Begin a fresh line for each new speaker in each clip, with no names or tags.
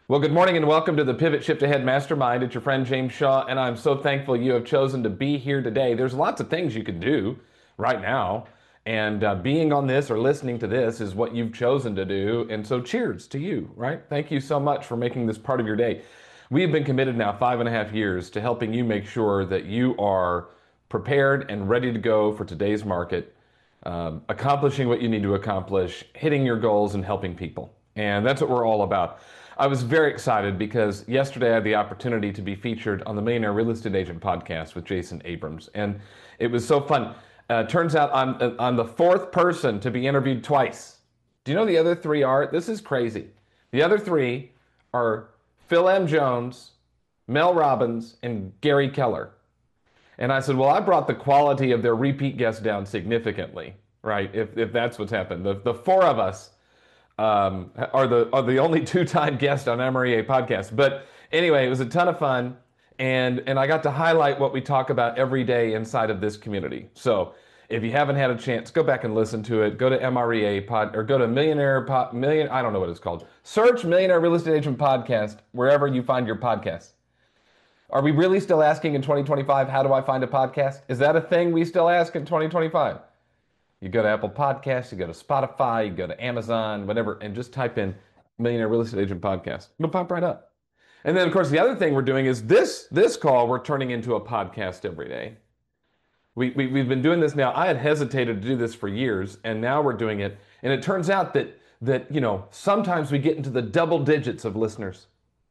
Well, good morning and welcome to the Pivot Shift Ahead Mastermind. It's your friend James Shaw, and I'm so thankful you have chosen to be here today. There's lots of things you can do right now, and being on this or listening to this is what you've chosen to do. And so, cheers to you, right? Thank you so much for making this part of your day. We've been committed now 5.5 years to helping you make sure that you are prepared and ready to go for today's market, accomplishing what you need to accomplish, hitting your goals, and helping people. And that's what we're all about. I was very excited because yesterday I had the opportunity to be featured on the Millionaire Real Estate Agent podcast with Jason Abrams, and it was so fun. Turns out I'm the fourth person to be interviewed twice. Do you know the other three are? This is crazy. The other three are Phil M. Jones, Mel Robbins, and Gary Keller. And I said, well, I brought the quality of their repeat guests down significantly, right? If that's what's happened. The four of us are the only two-time guest on MREA podcast. But anyway, it was a ton of fun, and I got to highlight what we talk about every day inside of this community. So if you haven't had a chance, go back and listen to it. Go to MREA pod or go to I don't know what it's called. Search Millionaire Real Estate Agent Podcast wherever you find your podcasts. Are we really still asking in 2025, how do I find a podcast? Is that a thing we still ask in 2025? You go to Apple Podcasts, you go to Spotify, you go to Amazon, whatever, and just type in Millionaire Real Estate Agent Podcast. It'll pop right up. And then, of course, the other thing we're doing is this call we're turning into a podcast every day. We've been doing this now. I had hesitated to do this for years, and now we're doing it. And it turns out that sometimes we get into the double digits of listeners.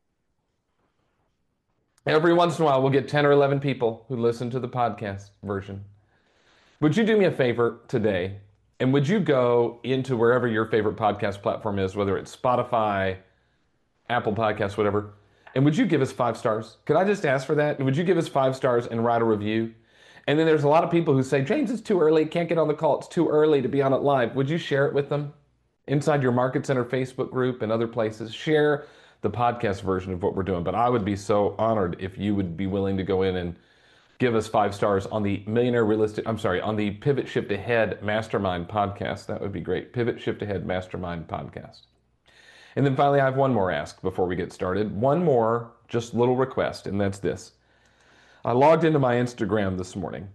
Every once in a while, we'll get 10 or 11 people who listen to the podcast version. Would you do me a favor today? And would you go into wherever your favorite podcast platform is, whether it's Spotify, Apple Podcasts, whatever, and would you give us 5 stars? Could I just ask for that? Would you give us 5 stars and write a review? And then there's a lot of people who say, James, it's too early. Can't get on the call. It's too early to be on it live. Would you share it with them? Inside your Market Center Facebook group and other places, share the podcast version of what we're doing. But I would be so honored if you would be willing to go in and give us 5 stars on the on the Pivot Shift Ahead Mastermind podcast. That would be great. Pivot Shift Ahead Mastermind podcast. And then finally, I have one more ask before we get started. One more, just little request, and that's this. I logged into my Instagram this morning.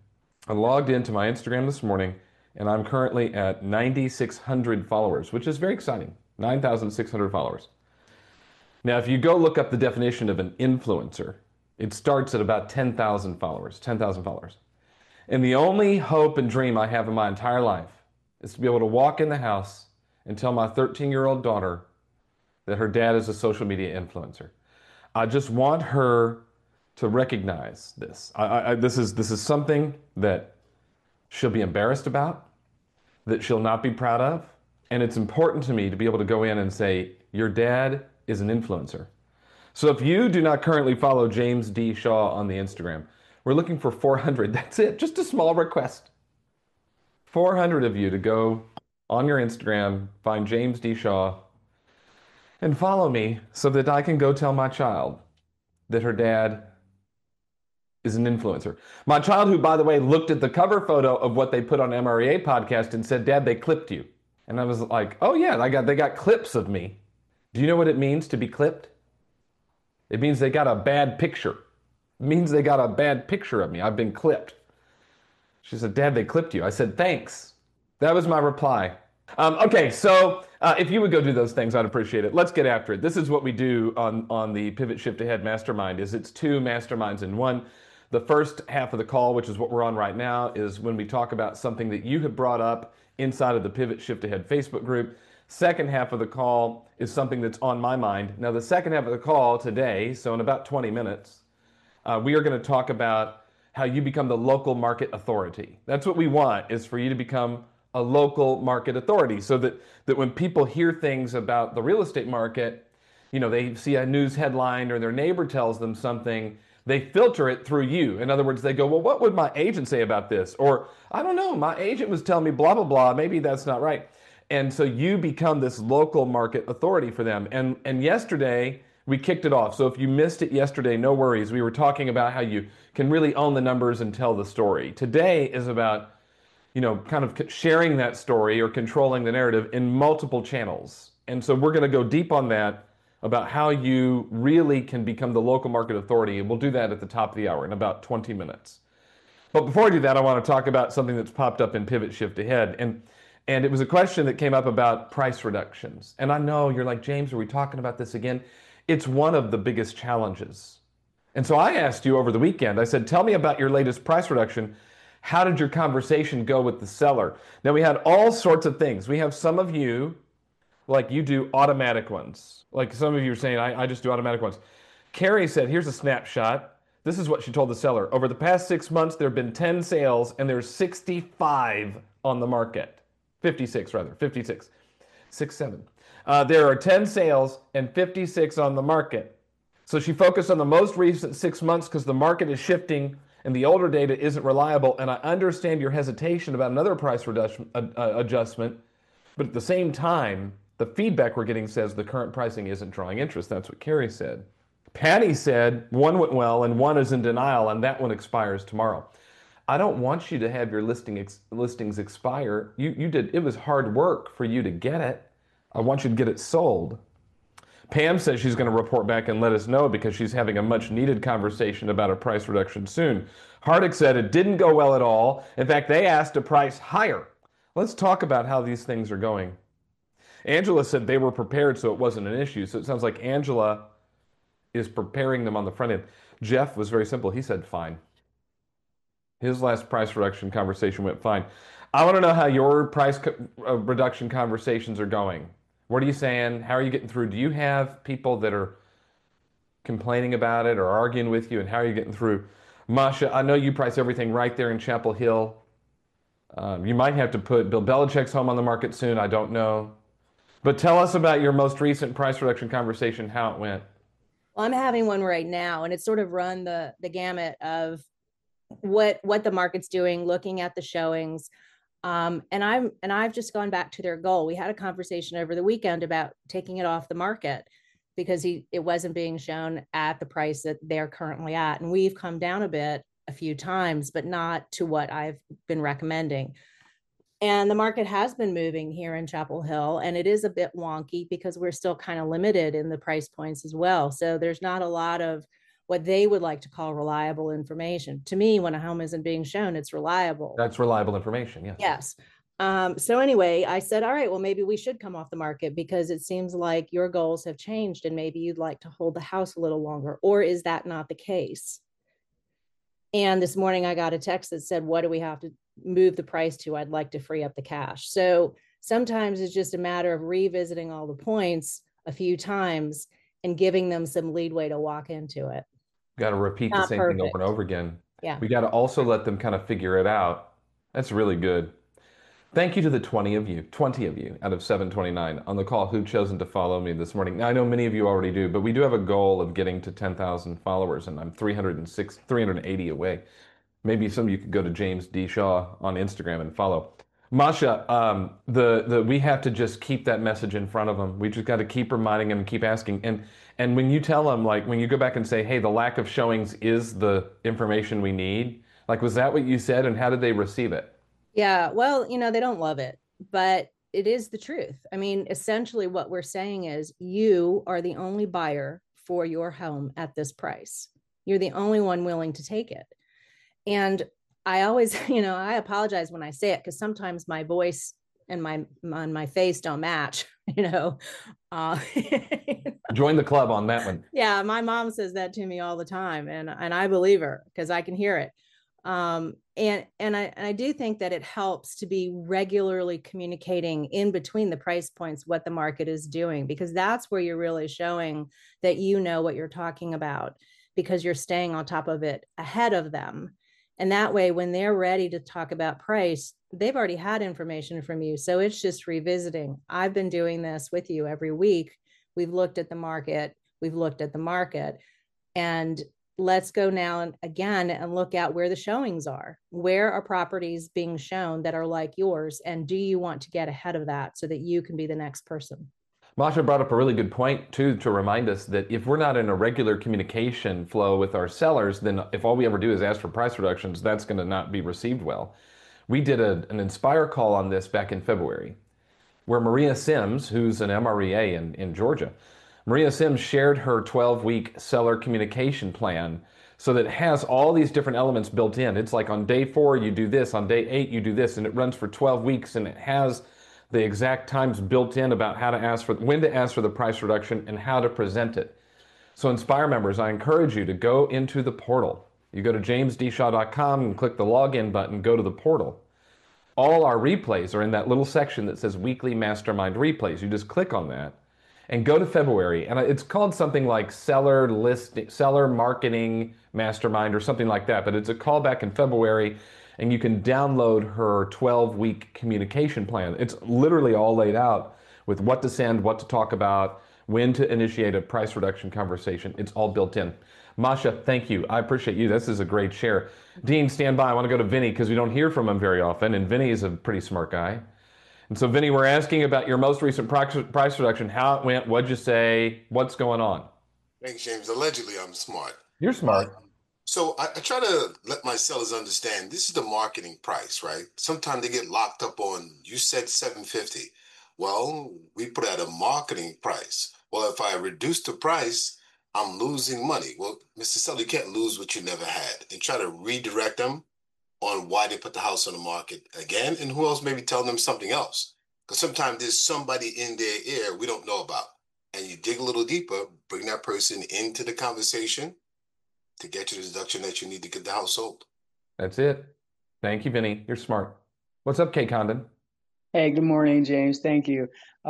And I'm currently at 9,600 followers, which is very exciting. 9,600 followers. Now, if you go look up the definition of an influencer, it starts at about 10,000 followers. And the only hope and dream I have in my entire life is to be able to walk in the house and tell my 13-year-old daughter that her dad is a social media influencer. I just want her to recognize this. This is something that she'll be embarrassed about, that she'll not be proud of, and it's important to me to be able to go in and say, your dad is an influencer. So if you do not currently follow James D. Shaw on the Instagram, we're looking for 400. That's it. Just a small request. 400 of you to go on your Instagram, find James D. Shaw, and follow me so that I can go tell my child that her dad is an influencer. My child, who, by the way, looked at the cover photo of what they put on MREA podcast and said, Dad, they clipped you. And I was like, oh yeah, they got clips of me. Do you know what it means to be clipped? It means they got a bad picture. It means they got a bad picture of me. I've been clipped. She said, Dad, they clipped you. I said, thanks. That was my reply. Okay, so if you would go do those things, I'd appreciate it. Let's get after it. This is what we do on the Pivot Shift Ahead Mastermind. It's 2 masterminds in one. The first half of the call, which is what we're on right now, is when we talk about something that you have brought up inside of the Pivot Shift Ahead Facebook group. Second half of the call is something that's on my mind. Now, the second half of the call today, so in about 20 minutes, we are going to talk about how you become the local market authority. That's what we want, is for you to become a local market authority, so that when people hear things about the real estate market, they see a news headline or their neighbor tells them something, they filter it through you. In other words, they go, well, what would my agent say about this? Or, I don't know, my agent was telling me blah, blah, blah. Maybe that's not right. And so you become this local market authority for them. And yesterday, we kicked it off. So if you missed it yesterday, no worries. We were talking about how you can really own the numbers and tell the story. Today is about, kind of sharing that story or controlling the narrative in multiple channels. And so we're going to go deep on that about how you really can become the local market authority. And we'll do that at the top of the hour in about 20 minutes. But before I do that, I want to talk about something that's popped up in Pivot Shift Ahead. And it was a question that came up about price reductions. And I know you're like, James, are we talking about this again? It's one of the biggest challenges. And so I asked you over the weekend, I said, tell me about your latest price reduction. How did your conversation go with the seller? Now, we had all sorts of things. We have some of you, like you do automatic ones. Like some of you are saying, I just do automatic ones. Carrie said, here's a snapshot. This is what she told the seller. Over the past 6 months, there have been 10 sales and there's 65 on the market. 56 rather, 56. 6, 7. There are 10 sales and 56 on the market. So she focused on the most recent 6 months because the market is shifting and the older data isn't reliable. And I understand your hesitation about another price reduction, adjustment, but at the same time, the feedback we're getting says the current pricing isn't drawing interest. That's what Carrie said. Patty said one went well and one is in denial, and that one expires tomorrow. I don't want you to have your listings expire. You did. It was hard work for you to get it. I want you to get it sold. Pam says she's going to report back and let us know because she's having a much needed conversation about a price reduction soon. Hardick said it didn't go well at all. In fact, they asked a price higher. Let's talk about how these things are going. Angela said they were prepared, so it wasn't an issue. So it sounds like Angela is preparing them on the front end. Jeff was very simple. He said fine. His last price reduction conversation went fine. I want to know how your price reduction conversations are going. What are you saying? How are you getting through? Do you have people that are complaining about it or arguing with you, and how are you getting through? Masha, I know you price everything right there in Chapel Hill. You might have to put Bill Belichick's home on the market soon. I don't know. But tell us about your most recent price reduction conversation, how it went.
Well, I'm having one right now, and it's sort of run the gamut of what the market's doing, looking at the showings. I've just gone back to their goal. We had a conversation over the weekend about taking it off the market because it wasn't being shown at the price that they're currently at. And we've come down a bit a few times, but not to what I've been recommending. And the market has been moving here in Chapel Hill, and it is a bit wonky because we're still kind of limited in the price points as well. So there's not a lot of what they would like to call reliable information. To me, when a home isn't being shown, it's reliable.
That's reliable information, yes.
Yes. So anyway, I said, all right, well, maybe we should come off the market because it seems like your goals have changed and maybe you'd like to hold the house a little longer. Or is that not the case? And this morning I got a text that said, what do we have to move the price to? I'd like to free up the cash. So sometimes it's just a matter of revisiting all the points a few times and giving them some leadway to walk into it.
Got to repeat the same thing over and over again.
Yeah.
We got to also let them kind of figure it out. That's really good. Thank you to the 20 of you out of 729 on the call who've chosen to follow me this morning. Now, I know many of you already do, but we do have a goal of getting to 10,000 followers, and I'm 380 away. Maybe some of you could go to James D. Shaw on Instagram and follow. Masha, we have to just keep that message in front of them. We just got to keep reminding them, keep asking. And when you tell them, like when you go back and say, hey, the lack of showings is the information we need, like, was that what you said? And how did they receive it?
Yeah, well, they don't love it, but it is the truth. I mean, essentially what we're saying is you are the only buyer for your home at this price. You're the only one willing to take it. And I always, I apologize when I say it because sometimes my voice and my face don't match,
Join the club on that one.
Yeah, my mom says that to me all the time, and I believe her because I can hear it. And I do think that it helps to be regularly communicating in between the price points what the market is doing, because that's where you're really showing that you know what you're talking about, because you're staying on top of it ahead of them. And that way, when they're ready to talk about price, they've already had information from you. So it's just revisiting. I've been doing this with you every week. We've looked at the market. And let's go now and again and look at where the showings are. Where are properties being shown that are like yours? And do you want to get ahead of that so that you can be the next person?
Masha brought up a really good point, too, to remind us that if we're not in a regular communication flow with our sellers, then if all we ever do is ask for price reductions, that's going to not be received well. We did an Inspire call on this back in February, where Maria Sims, who's an MREA in Georgia, Maria Sims shared her 12-week seller communication plan so that it has all these different elements built in. It's like on day 4, you do this, on day 8, you do this, and it runs for 12 weeks, and it has the exact times built in about how to ask for, when to ask for the price reduction and how to present it. So Inspire members, I encourage you to go into the portal. You go to jamesdshaw.com and click the login button, go to the portal. All our replays are in that little section that says Weekly Mastermind Replays. You just click on that and go to February. And it's called something like Seller Marketing Mastermind or something like that. But it's a callback in February, and you can download her 12-week communication plan. It's literally all laid out with what to send, what to talk about, when to initiate a price reduction conversation. It's all built in. Masha, thank you. I appreciate you. This is a great share. Dean, stand by. I want to go to Vinny because we don't hear from him very often, and Vinny is a pretty smart guy. And so, Vinny, we're asking about your most recent price reduction, how it went, what'd you say, what's going on?
Thanks, James. Allegedly, I'm smart.
You're smart.
So I try to let my sellers understand this is the marketing price, right? Sometimes they get locked up on, you said 750. Well, we put out a marketing price. Well, if I reduce the price, I'm losing money. Well, Mr. Seller, you can't lose what you never had, and try to redirect them on why they put the house on the market again, and who else maybe telling them something else. Because sometimes there's somebody in their ear we don't know about. And you dig a little deeper, bring that person into the conversation to get you the deduction that you need to get the house sold.
That's it. Thank you, Vinny. You're smart. What's up, Kay Condon?
Hey, good morning, James. Thank you.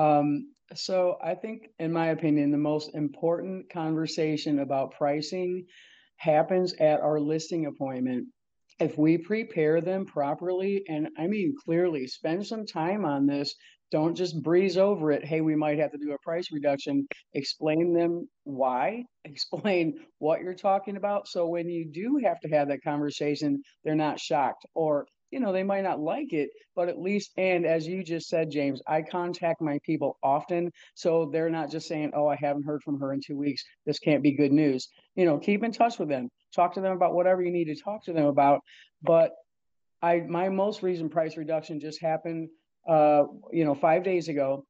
So I think, in my opinion, the most important conversation about pricing happens at our listing appointment. If we prepare them properly, and I mean clearly, spend some time on this. Don't just breeze over it. Hey, we might have to do a price reduction. Explain them why, explain what you're talking about. So when you do have to have that conversation, they're not shocked, or they might not like it, but at least, and as you just said, James, I contact my people often. So they're not just saying, oh, I haven't heard from her in 2 weeks. This can't be good news. Keep in touch with them. Talk to them about whatever you need to talk to them about. But my most recent price reduction just happened, 5 days ago.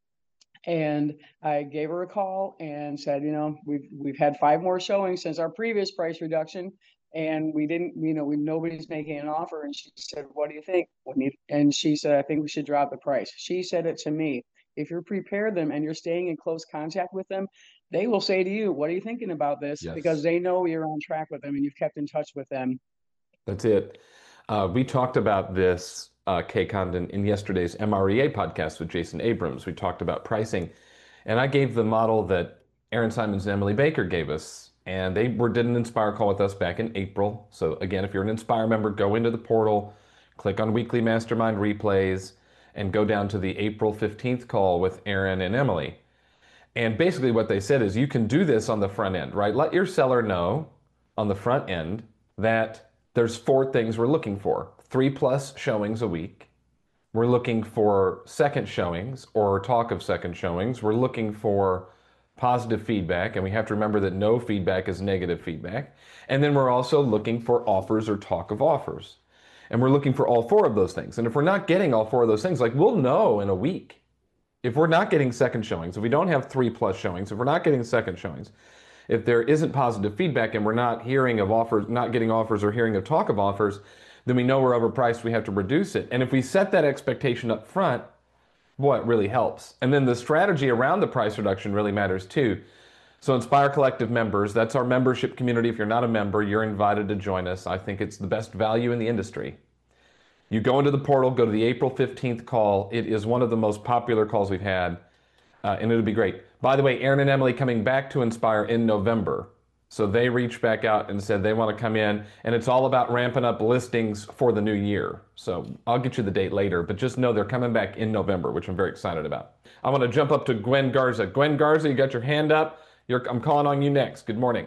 And I gave her a call and said, we've had 5 more showings since our previous price reduction. And we didn't, nobody's making an offer. And she said, what do you think? And she said, I think we should drop the price. She said it to me. If you prepare them and you're staying in close contact with them, they will say to you, what are you thinking about this?
Yes.
Because they know you're on track with them and you've kept in touch with them.
That's it. We talked about this, Kay Condon, in yesterday's MREA podcast with Jason Abrams. We talked about pricing, and I gave the model that Aaron Simons and Emily Baker gave us, and they did an Inspire call with us back in April. So again, if you're an Inspire member, go into the portal, click on Weekly Mastermind Replays, and go down to the April 15th call with Aaron and Emily. And basically what they said is you can do this on the front end, right? Let your seller know on the front end that there's 4 things we're looking for. 3+ showings a week. We're looking for second showings or talk of second showings. We're looking for positive feedback, and we have to remember that no feedback is negative feedback. And then we're also looking for offers or talk of offers. And we're looking for all 4 of those things. And if we're not getting all 4 of those things, like we'll know in a week. If we're not getting second showings, if we don't have 3+ showings, if we're not getting second showings, if there isn't positive feedback and we're not hearing of offers, not getting offers or hearing of talk of offers, then we know we're overpriced, we have to reduce it. And if we set that expectation up front, boy, it really helps. And then the strategy around the price reduction really matters too. So Inspire Collective members, that's our membership community. If you're not a member, you're invited to join us. I think it's the best value in the industry. You go into the portal, go to the April 15th call. It is one of the most popular calls we've had, and it'll be great. By the way, Aaron and Emily coming back to Inspire in November. So they reached back out and said they want to come in, and it's all about ramping up listings for the new year. So I'll get you the date later, but just know they're coming back in November, which I'm very excited about. I want to jump up to Gwen Garza. Gwen Garza, you got your hand up. I'm calling on you next. Good morning.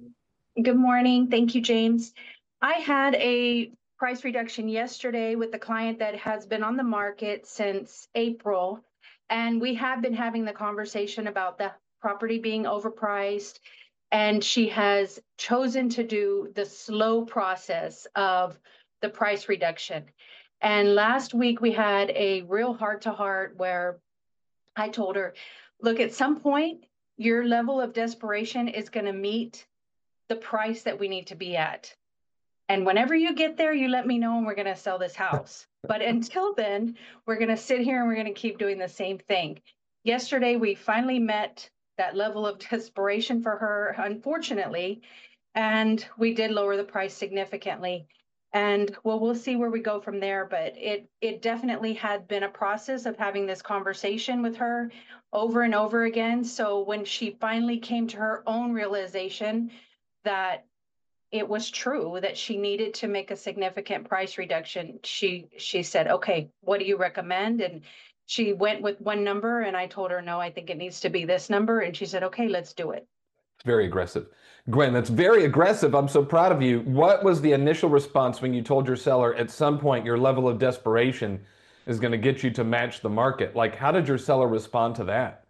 Good morning. Thank you, James. I had a price reduction yesterday with the client that has been on the market since April, and we have been having the conversation about the property being overpriced, and she has chosen to do the slow process of the price reduction. And last week we had a real heart-to-heart where I told her, look, at some point your level of desperation is going to meet the price that we need to be at. And whenever you get there, you let me know and we're going to sell this house. But until then, we're going to sit here and we're going to keep doing the same thing. Yesterday, we finally met that level of desperation for her, unfortunately, and we did lower the price significantly. And well, we'll see where we go from there. But it definitely had been a process of having this conversation with her over and over again. So when she finally came to her own realization that it was true that she needed to make a significant price reduction, she said, okay, what do you recommend? And she went with one number and I told her, no, I think it needs to be this number. And she said, okay, let's do it.
It's very aggressive. Gwen, that's very aggressive. I'm so proud of you. What was the initial response when you told your seller at some point your level of desperation is going to get you to match the market? Like, how did your seller respond to that?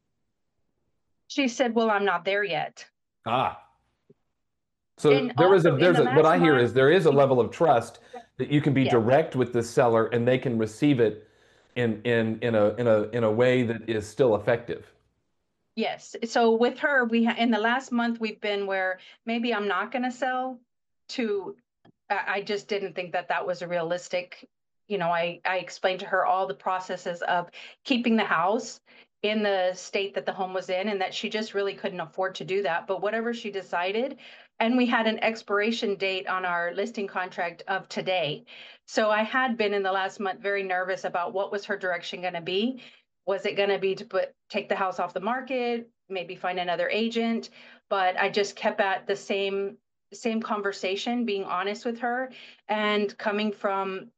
She said, well, I'm not there yet.
Ah. So
And
there's
also in the
what I
last
hear
month-
is there is a level of trust that you can be
Yes.
direct with the seller and they can receive it in a way that is still effective.
Yes. So with her, in the last month, we've been where maybe I'm not going to sell to, I just didn't think that that was a realistic, I explained to her all the processes of keeping the house in the state that the home was in and that she just really couldn't afford to do that. But whatever she decided, and we had an expiration date on our listing contract of today. So I had been in the last month very nervous about what was her direction going to be. Was it going to be to take the house off the market, maybe find another agent? But I just kept at the same conversation, being honest with her and coming from,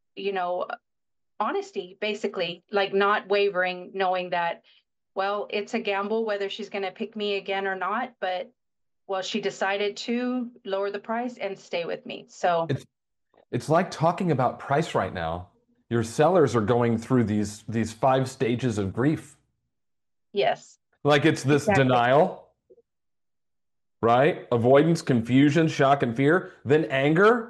honesty, basically, like not wavering, knowing that, well, it's a gamble whether she's going to pick me again or not. But well, she decided to lower the price and stay with me. So
It's like talking about price right now. Your sellers are going through these 5 stages of grief.
yes.
Like it's this
Exactly.
denial, right? Avoidance, confusion, shock, and fear. Then anger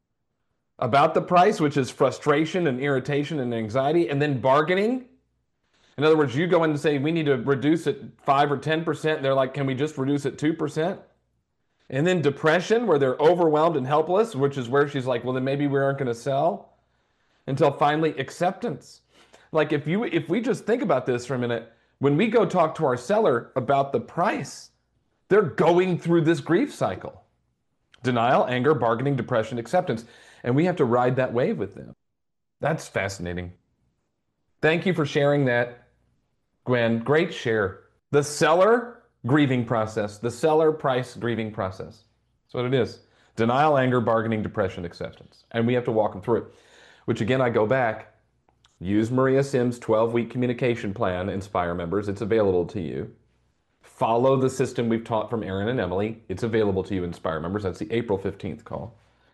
about the price, which is frustration and irritation and anxiety. And then bargaining. In other words, you go in and say, we need to reduce it 5 or 10%. They're like, can we just reduce it 2%? And then depression, where they're overwhelmed and helpless, which is where she's like, well, then maybe we aren't going to sell. Until finally acceptance. Like if we just think about this for a minute, when we go talk to our seller about the price, they're going through this grief cycle. Denial, anger, bargaining, depression, acceptance. And we have to ride that wave with them. That's fascinating. Thank you for sharing that, Gwen. Great share. The seller grieving process, the seller price grieving process. That's what it is. Denial, anger, bargaining, depression, acceptance. And we have to walk them through it. Which again, I go back, use Maria Sims' 12-week communication plan, Inspire members. It's available to you. Follow the system we've taught from Aaron and Emily. It's available to you, Inspire members. That's the April 15th call.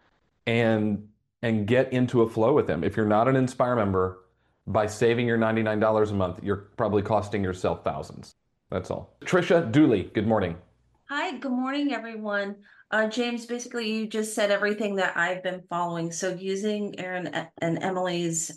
And get into a flow with them. If you're not an Inspire member, by saving your $99 a month, you're probably costing yourself thousands. That's all. Trisha Dooley, good morning.
Hi, good morning, everyone. James, basically, you just said everything that I've been following. So using Aaron and Emily's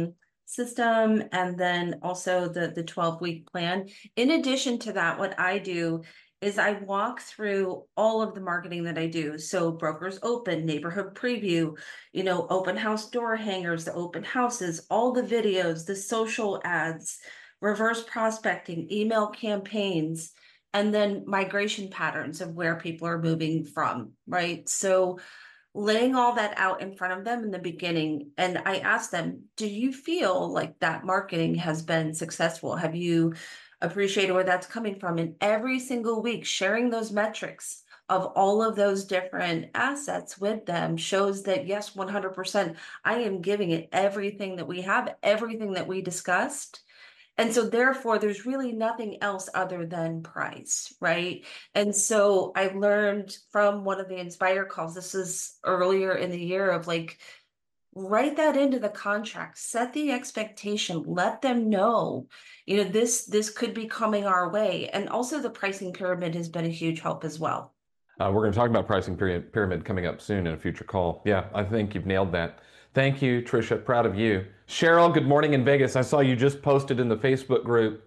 system, and then also the 12-week plan. In addition to that, what I do is I walk through all of the marketing that I do. So Brokers Open, Neighborhood Preview, open house door hangers, the open houses, all the videos, the social ads, reverse prospecting, email campaigns, and then migration patterns of where people are moving from, right? So laying all that out in front of them in the beginning, and I asked them, do you feel like that marketing has been successful? Have you appreciated where that's coming from? And every single week, sharing those metrics of all of those different assets with them shows that, yes, 100%, I am giving it everything that we have, everything that we discussed. And so therefore, there's really nothing else other than price, right? And so I learned from one of the Inspire calls, this is earlier in the year, of like, write that into the contract, set the expectation, let them know, this could be coming our way. And also the pricing pyramid has been a huge help as well.
We're going to talk about pricing pyramid coming up soon in a future call. Yeah, I think you've nailed that. Thank you, Trisha. Proud of you. Cheryl, good morning in Vegas. I saw you just posted in the Facebook group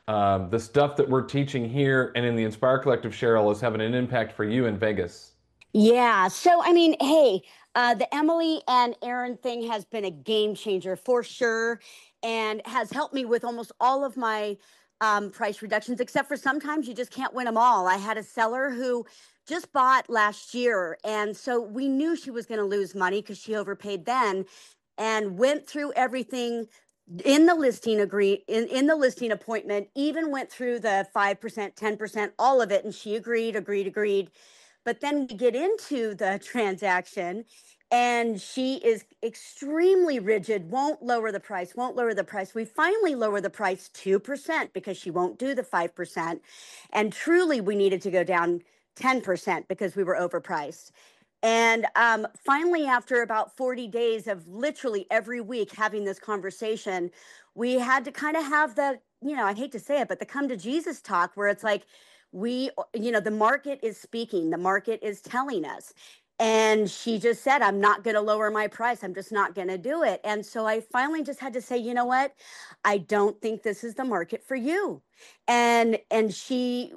The stuff that we're teaching here and in the Inspire Collective, Cheryl, is having an impact for you in Vegas.
Yeah. So, I mean, hey, the Emily and Aaron thing has been a game changer for sure and has helped me with almost all of my price reductions, except for sometimes you just can't win them all. I had a seller who just bought last year. And so we knew she was going to lose money because she overpaid then and went through everything in the listing in the listing appointment, even went through the 5%, 10%, all of it. And she agreed. But then we get into the transaction and she is extremely rigid, won't lower the price. We finally lower the price 2% because she won't do the 5%. And truly, we needed to go down 10% because we were overpriced. And finally, after about 40 days of literally every week having this conversation, we had to kind of have the, I hate to say it, but the come to Jesus talk where it's like, the market is speaking, the market is telling us. And she just said, I'm not going to lower my price. I'm just not going to do it. And so I finally just had to say, you know what? I don't think this is the market for you. And she,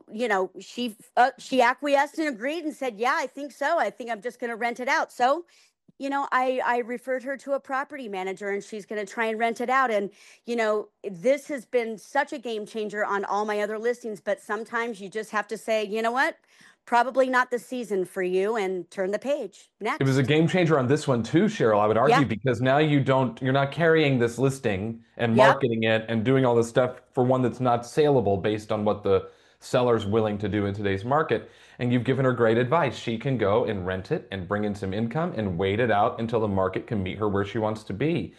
she acquiesced and agreed and said, yeah, I think so. I think I'm just going to rent it out. So I referred her to a property manager and she's going to try and rent it out. And, this has been such a game changer on all my other listings, but sometimes you just have to say, you know what, probably not the season for you and turn the page. Next.
It was a game changer on this one too, Cheryl, I would argue,
Yeah.
because now you're not carrying this listing and marketing it and doing all this stuff for one that's not saleable based on what the seller's willing to do in today's market. And you've given her great advice. She can go and rent it and bring in some income and wait it out until the market can meet her where she wants to be.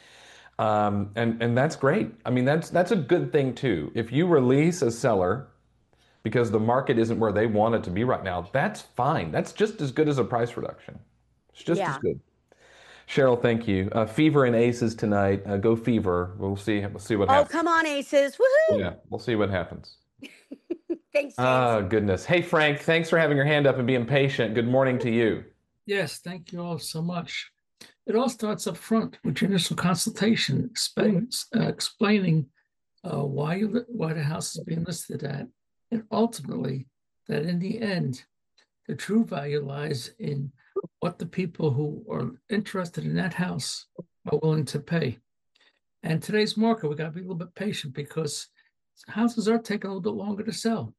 And that's great. I mean, that's a good thing too. If you release a seller because the market isn't where they want it to be right now, that's fine. That's just as good as a price reduction. It's just as good. Cheryl, thank you. Fever and Aces tonight. Go Fever. We'll see what happens.
Oh, come on, Aces. Woohoo!
Yeah, we'll see what happens.
Thanks, James.
Oh, goodness. Hey, Frank, thanks for having your hand up and being patient. Good morning to you.
Yes, thank you all so much. It all starts up front with your initial consultation, explaining why the house is being listed at, and ultimately that in the end, the true value lies in what the people who are interested in that house are willing to pay. And today's market, we got to be a little bit patient because houses are taking a little bit longer to sell.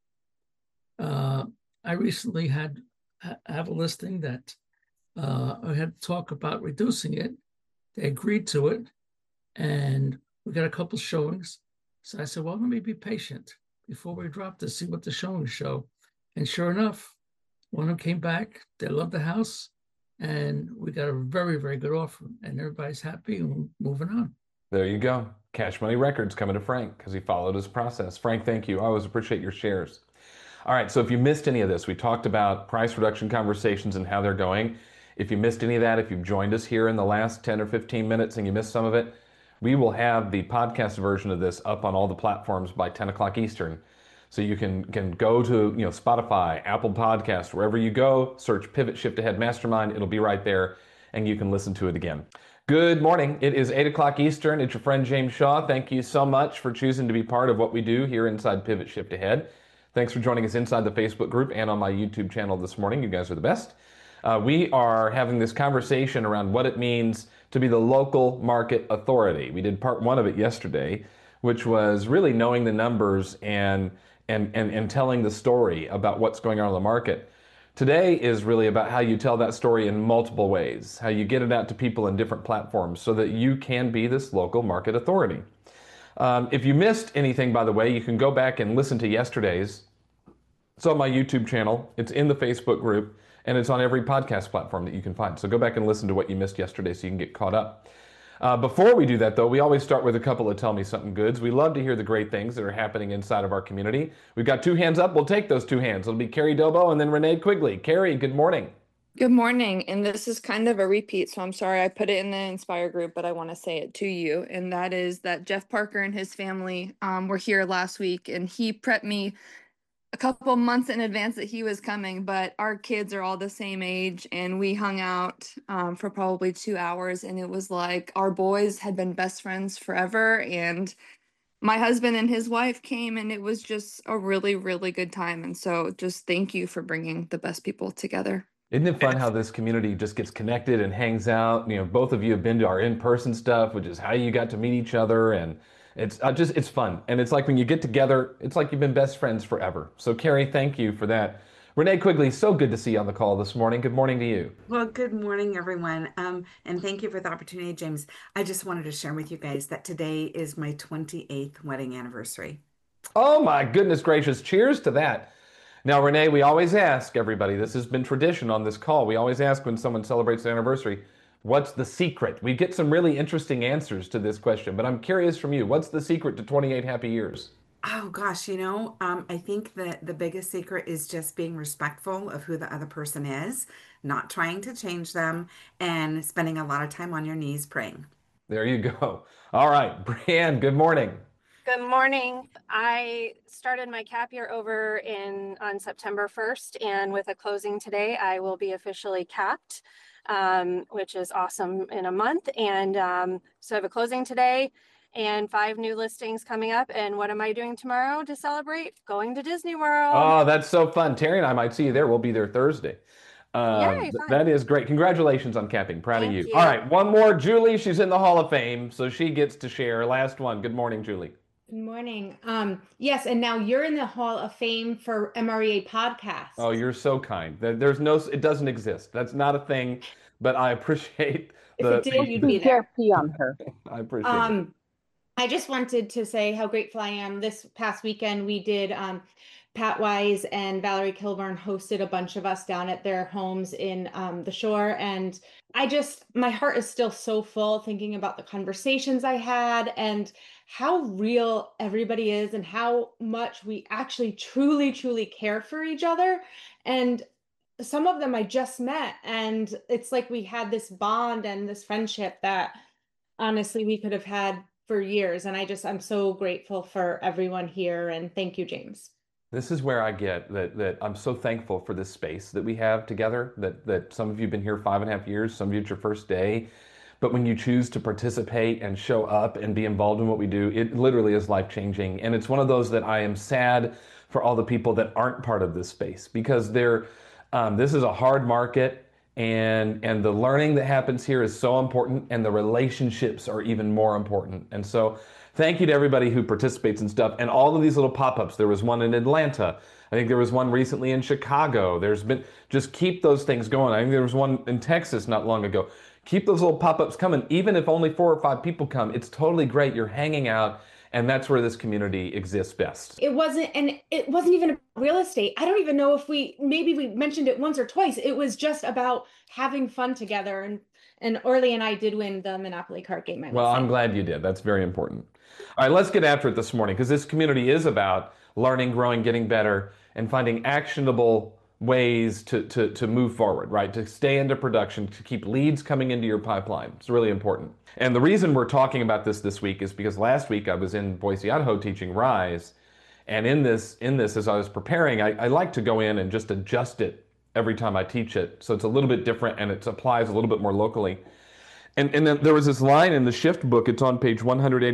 I recently have a listing that I had to talk about reducing it. They agreed to it, and we got a couple showings. So I said, well, let me be patient before we drop this, see what the showings show. And sure enough, one of them came back. They loved the house, and we got a very, very good offer, and everybody's happy and we're moving on.
There you go. Cash Money Records coming to Frank because he followed his process. Frank, thank you. I always appreciate your shares. All right, so if you missed any of this, we talked about price reduction conversations and how they're going. If you missed any of that, if you've joined us here in the last 10 or 15 minutes and you missed some of it, we will have the podcast version of this up on all the platforms by 10 o'clock Eastern. So you can go to Spotify, Apple Podcast, wherever you go, search Pivot Shift Ahead Mastermind. It'll be right there, and you can listen to it again. Good morning. It is 8 o'clock Eastern. It's your friend James Shaw. Thank you so much for choosing to be part of what we do here inside Pivot Shift Ahead. Thanks for joining us inside the Facebook group and on my YouTube channel this morning. You guys are the best. We are having this conversation around what it means to be the local market authority. We did part one of it yesterday, which was really knowing the numbers and telling the story about what's going on in the market. Today is really about how you tell that story in multiple ways, how you get it out to people in different platforms so that you can be this local market authority. If you missed anything, by the way, you can go back and listen to yesterday's. It's on my YouTube channel, it's in the Facebook group, and it's on every podcast platform that you can find. So go back and listen to what you missed yesterday so you can get caught up. Before we do that, though, we always start with a couple of Tell Me Something Goods. We love to hear the great things that are happening inside of our community. We've got two hands up. We'll take those two hands. It'll be Carrie Dobo and then Renee Quigley. Carrie, good morning.
Good morning. And this is kind of a repeat, so I'm sorry I put it in the Inspire group, but I want to say it to you. And that is that Jeff Parker and his family were here last week, and he prepped me a couple months in advance that he was coming, but our kids are all the same age, and we hung out for probably 2 hours, and it was like our boys had been best friends forever, and my husband and his wife came, and it was just a really, really good time. And so just thank you for bringing the best people together.
Isn't it fun how this community just gets connected and hangs out? You know, both of you have been to our in-person stuff, which is how you got to meet each other, and it's fun. And it's like when you get together, it's like you've been best friends forever. So Carrie, thank you for that. Renee Quigley, so good to see you on the call this morning. Good morning to you.
Well, good morning, everyone. And thank you for the opportunity, James. I just wanted to share with you guys that today is my 28th wedding anniversary.
Oh my goodness gracious. Cheers to that. Now, Renee, we always ask everybody, this has been tradition on this call. We always ask when someone celebrates their anniversary, what's the secret? We get some really interesting answers to this question, but I'm curious from you, what's the secret to 28 happy years?
Oh gosh, I think that the biggest secret is just being respectful of who the other person is, not trying to change them, and spending a lot of time on your knees praying.
There you go. All right, Brianne, good morning.
Good morning. I started my cap year over on September 1st, and with a closing today, I will be officially capped, which is awesome in a month. And so I have a closing today and 5 new listings coming up. And what am I doing tomorrow to celebrate? Going to Disney World.
Oh, that's so fun. Terry and I might see you there. We'll be there Thursday.
Yay, fun.
That is great. Congratulations on capping. Proud of
Thank
you.
you.
All right, one more. Julie, she's in the Hall of Fame, so she gets to share. Last one. Good morning, Julie.
Good morning. Yes, and now you're in the Hall of Fame for MREA podcast.
Oh, you're so kind. It doesn't exist. That's not a thing, but I appreciate
If it did, you'd be there.
on her.
I appreciate it.
I just wanted to say how grateful I am. This past weekend, we did Pat Wise and Valerie Kilburn hosted a bunch of us down at their homes in the Shore. And my heart is still so full thinking about the conversations I had and how real everybody is and how much we actually truly, truly care for each other. And some of them I just met, and it's like we had this bond and this friendship that honestly we could have had for years. And I'm so grateful for everyone here. And thank you, James.
This is where I get that I'm so thankful for this space that we have together, that some of you have been here 5.5 years, some of you it's your first day. But when you choose to participate and show up and be involved in what we do, it literally is life-changing. And it's one of those that I am sad for all the people that aren't part of this space, because this is a hard market, and the learning that happens here is so important, and the relationships are even more important. And so thank you to everybody who participates in stuff, and all of these little pop-ups. There was one in Atlanta. I think there was one recently in Chicago. Just keep those things going. I think there was one in Texas not long ago. Keep those little pop-ups coming. Even if only 4 or 5 people come, it's totally great. You're hanging out, and that's where this community exists best.
It wasn't even about real estate. I don't even know if maybe we mentioned it once or twice. It was just about having fun together. And Orly and I did win the Monopoly card game.
Well, I'm glad you did. That's very important. All right, let's get after it this morning, because this community is about learning, growing, getting better, and finding actionable ways to move forward, right? To stay into production, to keep leads coming into your pipeline. It's really important. And the reason we're talking about this week is because last week I was in Boise, Idaho teaching Rise. And in this, as I was preparing, I like to go in and just adjust it every time I teach it. So it's a little bit different and it applies a little bit more locally. And then there was this line in the Shift book, it's on page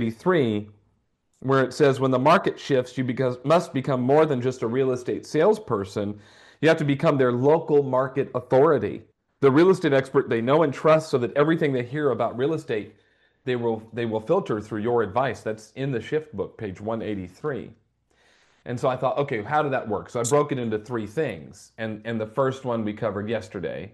183, where it says, when the market shifts, you must become more than just a real estate salesperson. You have to become their local market authority. The real estate expert they know and trust, so that everything they hear about real estate, they will filter through your advice. That's in the Shift book, page 183. And so I thought, okay, how did that work? So I broke it into 3 things. And the first one we covered yesterday,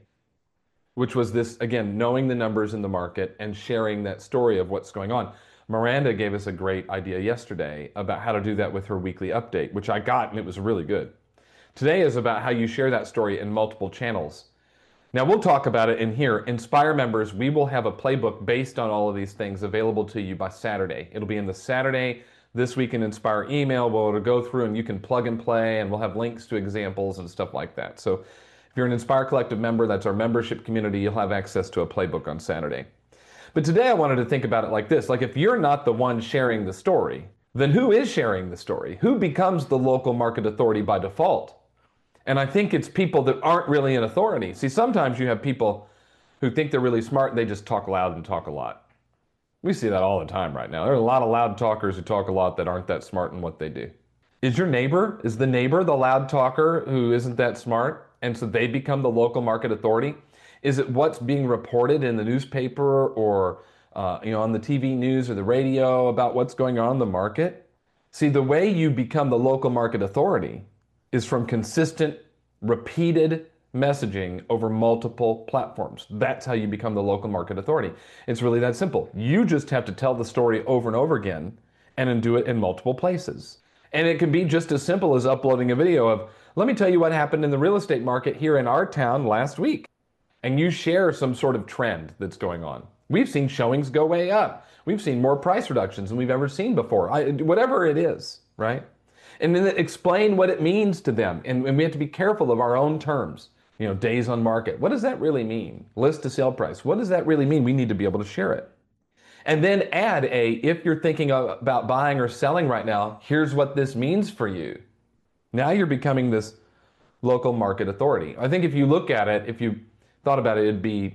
which was this, again, knowing the numbers in the market and sharing that story of what's going on. Miranda gave us a great idea yesterday about how to do that with her weekly update, which I got, and it was really good. Today is about how you share that story in multiple channels. Now, we'll talk about it in here. Inspire members, we will have a playbook based on all of these things available to you by Saturday. It'll be in the Saturday This Week in Inspire email. We'll go through and you can plug and play, and we'll have links to examples and stuff like that. So if you're an Inspire Collective member, that's our membership community, you'll have access to a playbook on Saturday. But today I wanted to think about it like this. Like, if you're not the one sharing the story, then who is sharing the story? Who becomes the local market authority by default? And I think it's people that aren't really in authority. See, sometimes you have people who think they're really smart and they just talk loud and talk a lot. We see that all the time right now. There are a lot of loud talkers who talk a lot that aren't that smart in what they do. Is the neighbor the loud talker who isn't that smart, and so they become the local market authority? Is it what's being reported in the newspaper or on the TV news or the radio about what's going on in the market? See, the way you become the local market authority is from consistent, repeated messaging over multiple platforms. That's how you become the local market authority. It's really that simple. You just have to tell the story over and over again and then do it in multiple places. And it can be just as simple as uploading a video of, let me tell you what happened in the real estate market here in our town last week. And you share some sort of trend that's going on. We've seen showings go way up. We've seen more price reductions than we've ever seen before. Whatever it is, right? And then explain what it means to them. And we have to be careful of our own terms. Days on market. What does that really mean? List to sale price. What does that really mean? We need to be able to share it. And then add if you're thinking about buying or selling right now, here's what this means for you. Now you're becoming this local market authority. I think if you look at it, if you thought about it, it'd be,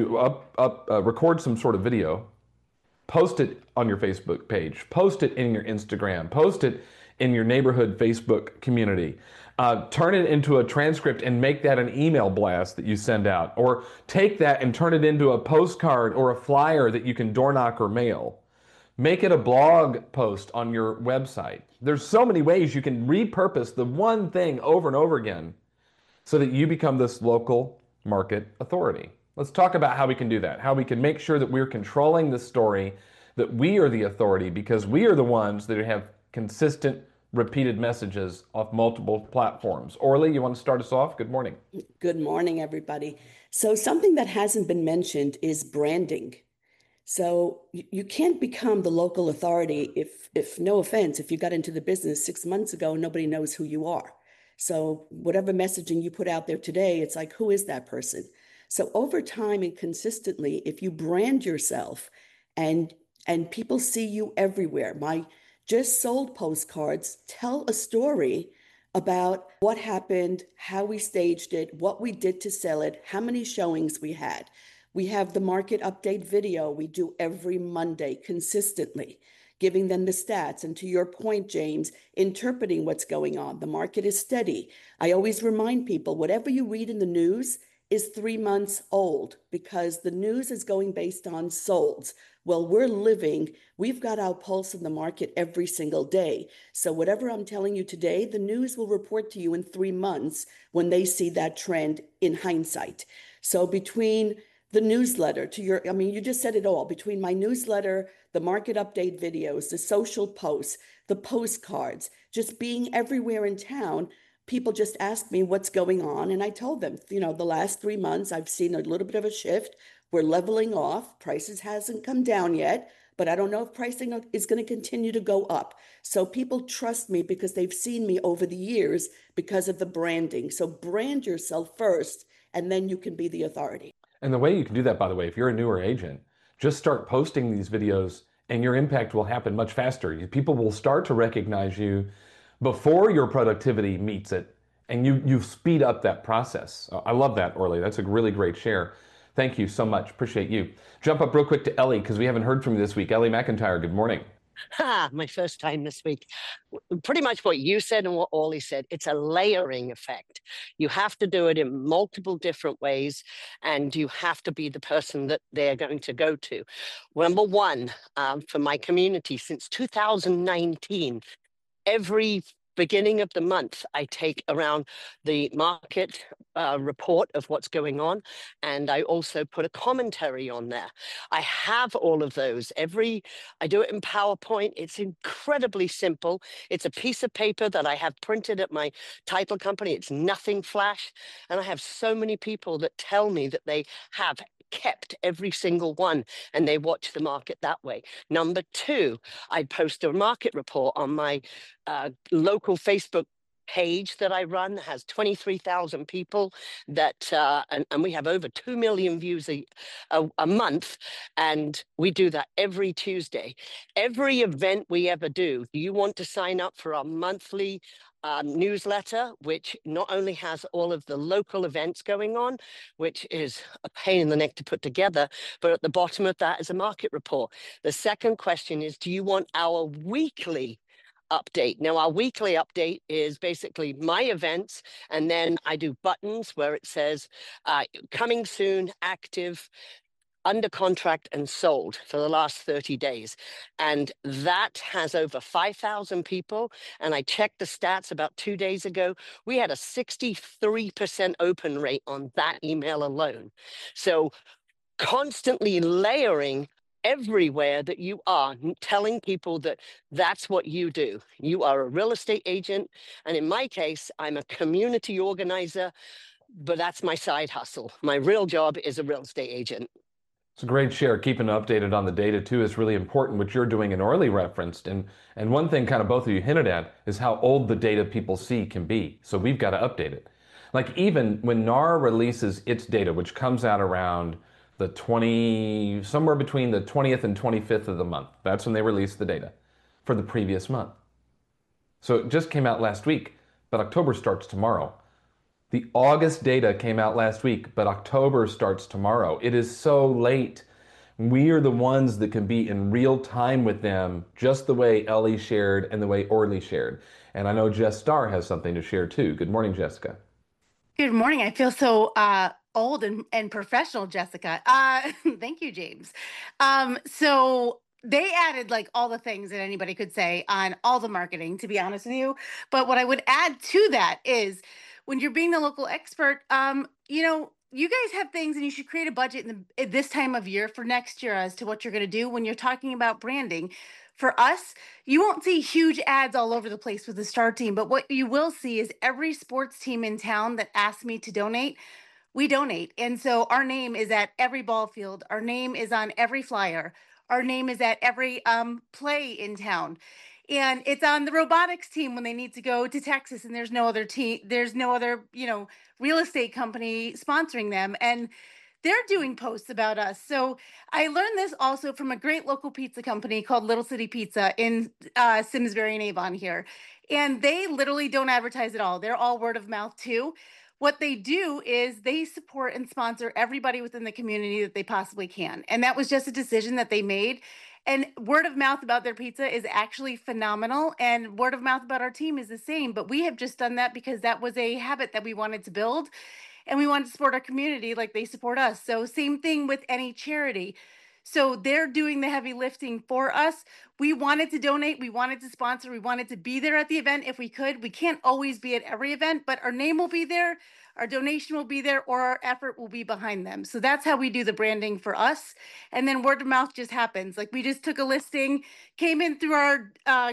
record some sort of video, post it on your Facebook page, post it in your Instagram, post it in your neighborhood Facebook community. Turn it into a transcript and make that an email blast that you send out, or take that and turn it into a postcard or a flyer that you can door knock or mail. Make it a blog post on your website. There's so many ways you can repurpose the one thing over and over again so that you become this local market authority. Let's talk about how we can do that, how we can make sure that we're controlling the story, that we are the authority because we are the ones that have consistent repeated messages off multiple platforms. Orly, you want to start us off? Good morning.
Good morning, everybody. So something that hasn't been mentioned is branding. So you can't become the local authority if no offense, if you got into the business 6 months ago, nobody knows who you are. So whatever messaging you put out there today, it's like, who is that person? So over time and consistently, if you brand yourself and people see you everywhere, my just sold postcards tell a story about what happened, how we staged it, what we did to sell it, how many showings we had. We have the market update video we do every Monday consistently, giving them the stats. And to your point, James, interpreting what's going on. The market is steady. I always remind people, whatever you read in the news is 3 months old because the news is going based on solds. Well, we've got our pulse in the market every single day. So whatever I'm telling you today, the news will report to you in 3 months when they see that trend in hindsight. So between the newsletter you just said it all, between my newsletter, the market update videos, the social posts, the postcards, just being everywhere in town, people just ask me what's going on. And I told them, the last 3 months, I've seen a little bit of a shift. We're leveling off. Prices hasn't come down yet, but I don't know if pricing is going to continue to go up. So people trust me because they've seen me over the years because of the branding. So brand yourself first, and then you can be the authority.
And the way you can do that, by the way, if you're a newer agent, just start posting these videos and your impact will happen much faster. People will start to recognize you before your productivity meets it, and you speed up that process. I love that, Orly. That's a really great share. Thank you so much. Appreciate you. Jump up real quick to Ellie because we haven't heard from you this week. Ellie McIntyre, good morning.
My first time this week. Pretty much what you said and what Orly said. It's a layering effect. You have to do it in multiple different ways, and you have to be the person that they're going to go to. Number one, for my community, since 2019, every beginning of the month, I take around the market report of what's going on, and I also put a commentary on there. I have all of those. I do it in PowerPoint. It's incredibly simple. It's a piece of paper that I have printed at my title company. It's nothing flash, and I have so many people that tell me that they have kept every single one and they watch the market that way. Number two, I post a market report on my local Facebook page that I run. That has 23,000 people that and we have over 2 million views a month, and we do that every Tuesday. Every event we ever do, you want to sign up for our monthly newsletter, which not only has all of the local events going on, which is a pain in the neck to put together, but at the bottom of that is a market report. The second question is, do you want our weekly update? Now, our weekly update is basically my events, and then I do buttons where it says coming soon, active, under contract, and sold for the last 30 days. And that has over 5,000 people. And I checked the stats about 2 days ago. We had a 63% open rate on that email alone. So constantly layering everywhere that you are, telling people that that's what you do. You are a real estate agent. And in my case, I'm a community organizer, but that's my side hustle. My real job is a real estate agent.
It's a great share. Keeping updated on the data too is really important, which you're doing and Orly referenced. And one thing kind of both of you hinted at is how old the data people see can be. So we've got to update it. Like even when NAR releases its data, which comes out around somewhere between the 20th and 25th of the month. That's when they release the data for the previous month. So it just came out last week, but October starts tomorrow. The August data came out last week, but October starts tomorrow. It is so late. We are the ones that can be in real time with them, just the way Ellie shared and the way Orly shared. And I know Jess Starr has something to share too. Good morning, Jessica.
Good morning. I feel so old and professional, Jessica. Thank you, James. So they added like all the things that anybody could say on all the marketing, to be honest with you. But what I would add to that is when you're being the local expert, you guys have things and you should create a budget at this time of year for next year as to what you're going to do when you're talking about branding. For us, you won't see huge ads all over the place with the Star team, but what you will see is every sports team in town that asks me to donate, we donate. And so our name is at every ball field. Our name is on every flyer. Our name is at every play in town. And it's on the robotics team when they need to go to Texas and there's no other team, there's no other, real estate company sponsoring them. And they're doing posts about us. So I learned this also from a great local pizza company called Little City Pizza in Simsbury and Avon here. And they literally don't advertise at all. They're all word of mouth too. What they do is they support and sponsor everybody within the community that they possibly can. And that was just a decision that they made. And word of mouth about their pizza is actually phenomenal. And word of mouth about our team is the same. But we have just done that because that was a habit that we wanted to build. And we wanted to support our community like they support us. So same thing with any charity. So they're doing the heavy lifting for us. We wanted to donate. We wanted to sponsor. We wanted to be there at the event if we could. We can't always be at every event, but our name will be there. Our donation will be there, or our effort will be behind them. So that's how we do the branding for us. And then word of mouth just happens. Like we just took a listing, came in through our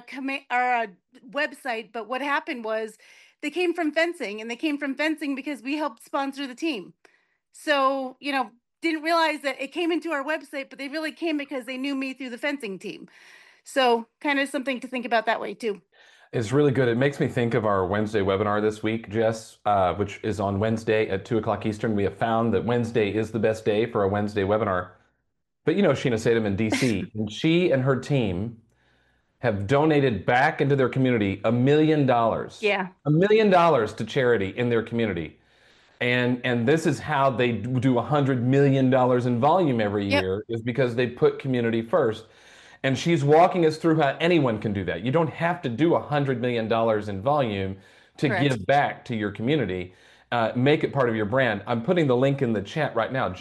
website. But what happened was they came from fencing, and they came from fencing because we helped sponsor the team. So, didn't realize that it came into our website, but they really came because they knew me through the fencing team. So kind of something to think about that way too.
It's really good. It makes me think of our Wednesday webinar this week, Jess, which is on Wednesday at 2:00 Eastern. We have found that Wednesday is the best day for a Wednesday webinar. But Sheena Sadam in DC, and she and her team have donated back into their community $1 million.
Yeah.
$1 million to charity in their community. And this is how they do $100 million in volume every year, is because they put community first. And she's walking us through how anyone can do that. You don't have to do $100 million in volume to give back to your community. Make it part of your brand. I'm putting the link in the chat right now,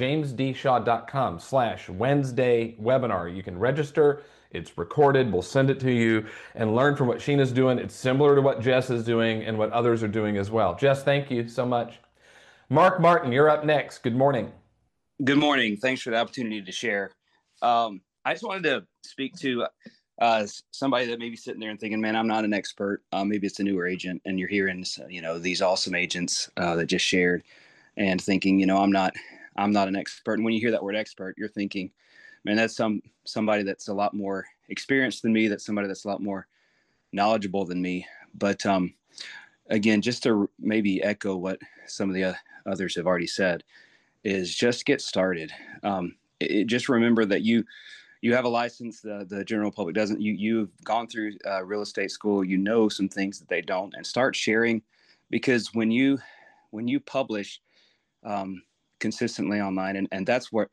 jamesdshaw.com/Wednesday webinar. You can register. It's recorded. We'll send it to you and learn from what Sheena's doing. It's similar to what Jess is doing and what others are doing as well. Jess, thank you so much. Mark Martin, you're up next. Good morning.
Good morning. Thanks for the opportunity to share. I just wanted to speak to somebody that may be sitting there and thinking, man, I'm not an expert. Maybe it's a newer agent, and you're hearing, these awesome agents that just shared and thinking, I'm not an expert. And when you hear that word expert, you're thinking, man, that's somebody that's a lot more experienced than me. That's somebody that's a lot more knowledgeable than me. But again, just to maybe echo what some of the others have already said, is just get started. Just remember that you have a license, the general public doesn't. You've gone through real estate school, you know some things that they don't, and start sharing, because when you publish consistently online, and that's what,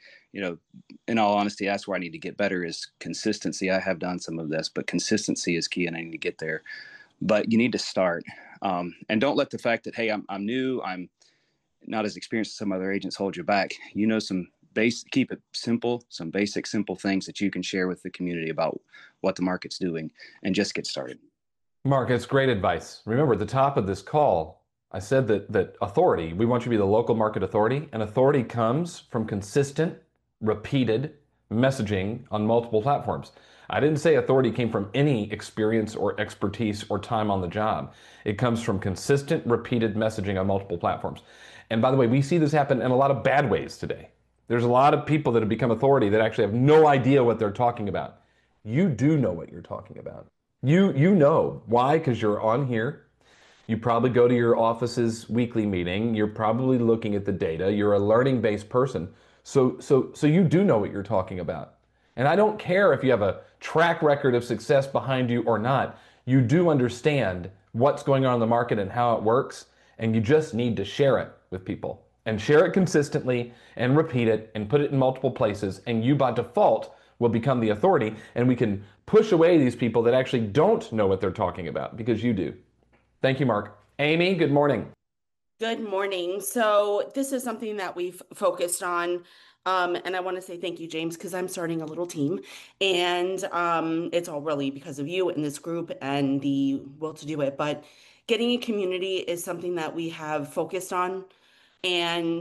in all honesty, that's where I need to get better, is consistency. I have done some of this, but consistency is key, and I need to get there. But you need to start, and don't let the fact that, hey, I'm new, I'm not as experienced as some other agents, hold you back. Keep it simple, some basic, simple things that you can share with the community about what the market's doing, and just get started.
Mark, it's great advice. Remember, at the top of this call, I said that authority, we want you to be the local market authority, and authority comes from consistent, repeated messaging on multiple platforms. I didn't say authority came from any experience or expertise or time on the job. It comes from consistent, repeated messaging on multiple platforms. And by the way, we see this happen in a lot of bad ways today. There's a lot of people that have become authority that actually have no idea what they're talking about. You do know what you're talking about. You know. Why? Because you're on here. You probably go to your office's weekly meeting. You're probably looking at the data. You're a learning-based person. So you do know what you're talking about. And I don't care if you have a track record of success behind you or not. You do understand what's going on in the market and how it works, and you just need to share it with people. And share it consistently and repeat it and put it in multiple places, and you by default will become the authority, and we can push away these people that actually don't know what they're talking about, because you do. Thank you, Mark. Amy, good morning.
Good morning. So this is something that we've focused on, and I want to say thank you, James, because I'm starting a little team, and it's all really because of you and this group and the will to do it. But getting a community is something that we have focused on, and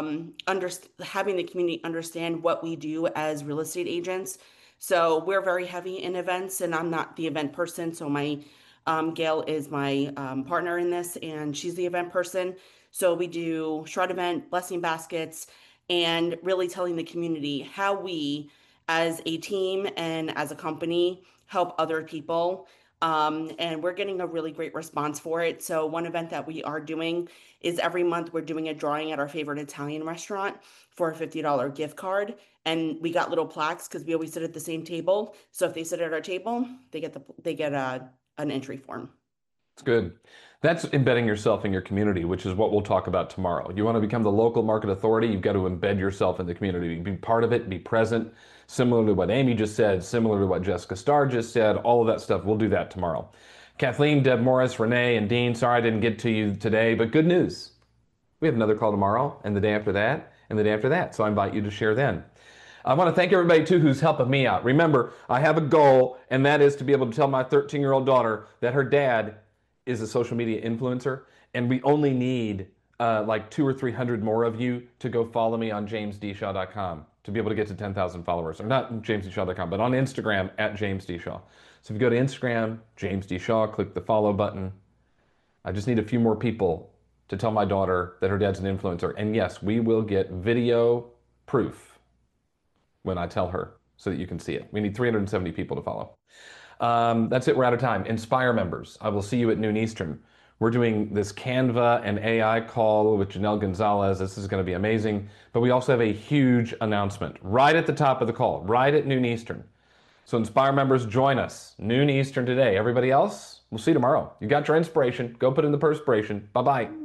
having the community understand what we do as real estate agents. So we're very heavy in events, and I'm not the event person. So my Gail is my partner in this, and she's the event person. So we do shroud event, blessing baskets, and really telling the community how we, as a team and as a company, help other people. And we're getting a really great response for it. So one event that we are doing is every month we're doing a drawing at our favorite Italian restaurant for a $50 gift card. And we got little plaques because we always sit at the same table. So if they sit at our table, they get an entry form.
It's good. That's embedding yourself in your community, which is what we'll talk about tomorrow. You want to become the local market authority, you've got to embed yourself in the community. Be part of it, be present, similar to what Amy just said, similar to what Jessica Starr just said, all of that stuff. We'll do that tomorrow. Kathleen, Deb Morris, Renee, and Dean, sorry I didn't get to you today, but good news. We have another call tomorrow, and the day after that, and the day after that. So I invite you to share then. I want to thank everybody, too, who's helping me out. Remember, I have a goal, and that is to be able to tell my 13-year-old daughter that her dad is a social media influencer, and we only need like 200 or 300 more of you to go follow me on jamesdshaw.com to be able to get to 10,000 followers. Or not jamesdshaw.com, but on Instagram at jamesdshaw. So if you go to Instagram, James D. Shaw, click the follow button. I just need a few more people to tell my daughter that her dad's an influencer. And yes, we will get video proof when I tell her so that you can see it. We need 370 people to follow. That's it. We're out of time. Inspire members, I will see you at noon Eastern. We're doing this Canva and AI call with Janelle Gonzalez. This is going to be amazing. But we also have a huge announcement right at the top of the call, right at noon Eastern. So Inspire members, join us noon Eastern today. Everybody else, we'll see you tomorrow. You got your inspiration. Go put in the perspiration. Bye-bye.